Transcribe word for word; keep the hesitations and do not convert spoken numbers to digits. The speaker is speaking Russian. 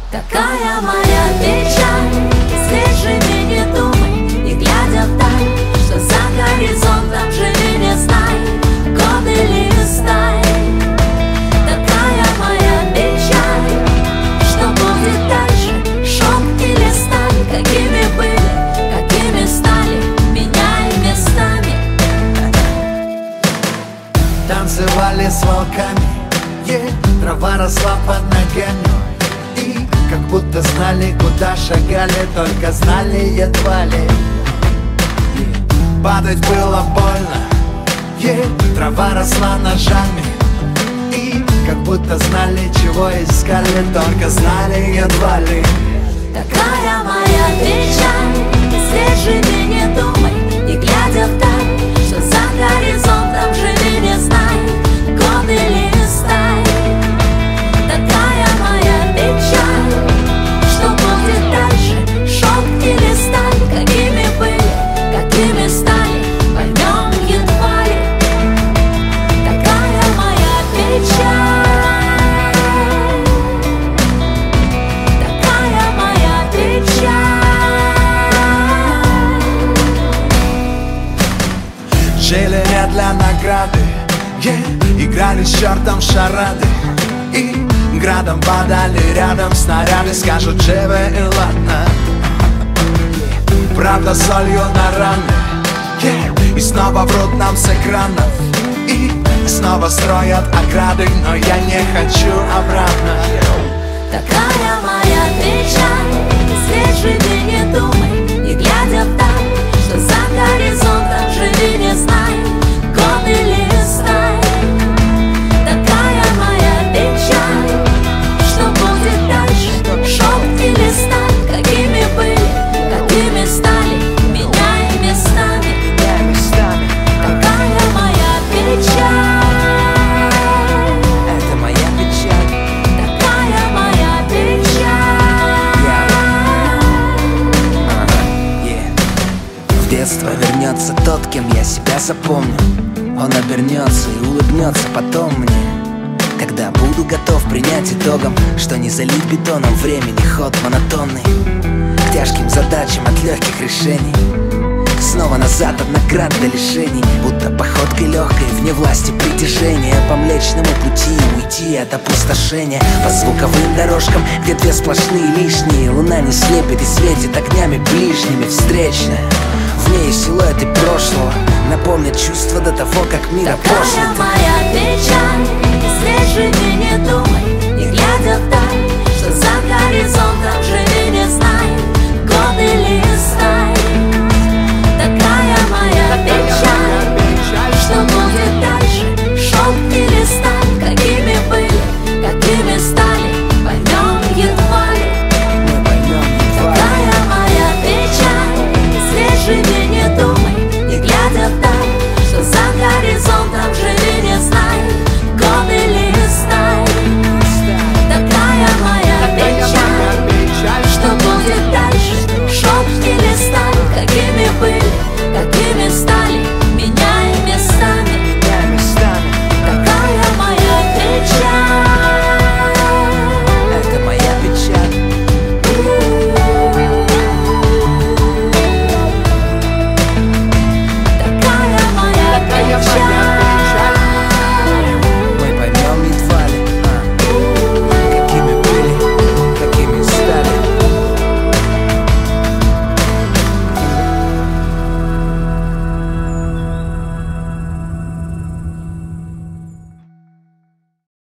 Такая моя печаль, здесь живи, не думай, не глядя вдаль, что за горизонтом живи, не знай, годы листай. Такая моя печаль, что будет дальше, шелк или сталь, какими были, какими стали, меняй местами. Танцевали с волками, yeah, трава росла под ногами, и как будто знали, куда шагали, только знали едва ли. Yeah. Падать было больно, yeah, трава росла ножами, и как будто знали, чего искали, только знали едва ли. Такая моя печаль, здесь живи, не думай, не глядя вдаль, что за горизонтом живи, не знай, годы листай. Такая моя печаль, что будет дальше, шелк или сталь, какими были, какими стали, поймем едва ли. Такая моя печаль, такая моя печаль. Жили не для награды, yeah, играли с чертом шарады, и градом падали рядом снаряды, скажут живы и ладно. Правда солью на раны, yeah, и снова врут нам с экранов, и снова строят ограды, но я не хочу обратно. Такая моя печаль, здесь живи, не думай, не глядя вдаль, что за горизонтом живи, не знай, годы листай. Такая моя печаль, что будет дальше, шелк или сталь, какими были, какими стали, меняй местами. Такая моя печаль, это моя печаль. такая моя печаль. В детство вернется тот, кем я себя запомню. Он обернется и улыбнется потом мне, когда буду готов принять итогом, что не залить бетоном времени ход монотонный, к тяжким задачам от легких решений. Снова назад от наград до лишений, будто походкой легкой вне власти притяжения, по млечному пути уйти от опустошения, по звуковым дорожкам, где две сплошные лишние. Луна не слепит и светит огнями ближними встречно. В ней силуэты прошлого напомнят чувства до того, как мир опошлит. Такая моя печаль, здесь живи, не думай,